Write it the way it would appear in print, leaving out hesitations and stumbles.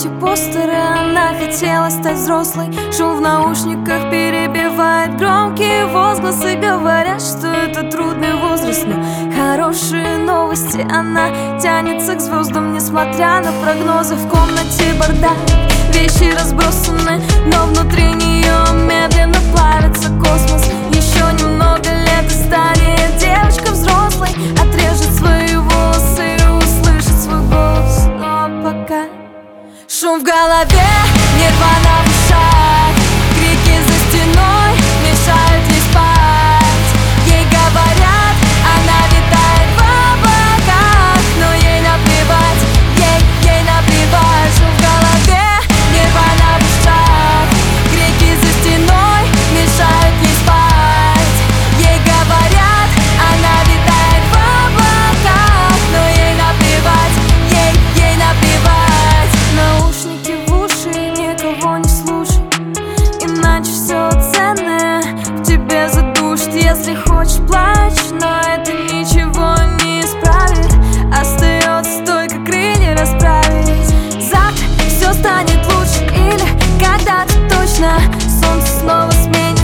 эти постеры. Она хотела стать взрослой. Шум в наушниках перебивает громкие возгласы. Говорят, что это трудный возраст, но хорошие новости. Она тянется к звездам, несмотря на прогнозы. В комнате бардак, вещи разбросаны, но внутри нее медленно плавится космос. Еще немного лет и станет девочка взрослой, отрежет свои волосы и услышит свой голос. Но пока шум в голове, нирвана в ушах, крики за стеной мешают ей спать. Ей говорят, она витает в облаках, но ей наплевать, ей наплевать. Шум в голове, нирвана в ушах, крики за стеной мешают ей спать. Ей говорят, она витает в облаках, но ей наплевать, ей наплевать. Наушники в уши, никого не слушай, иначе все ценное в тебе задушит. Если хочешь, плачь, но это ничего не исправит. Остается только крылья расправить. Завтра все станет лучше, или когда-то точно солнце снова сменит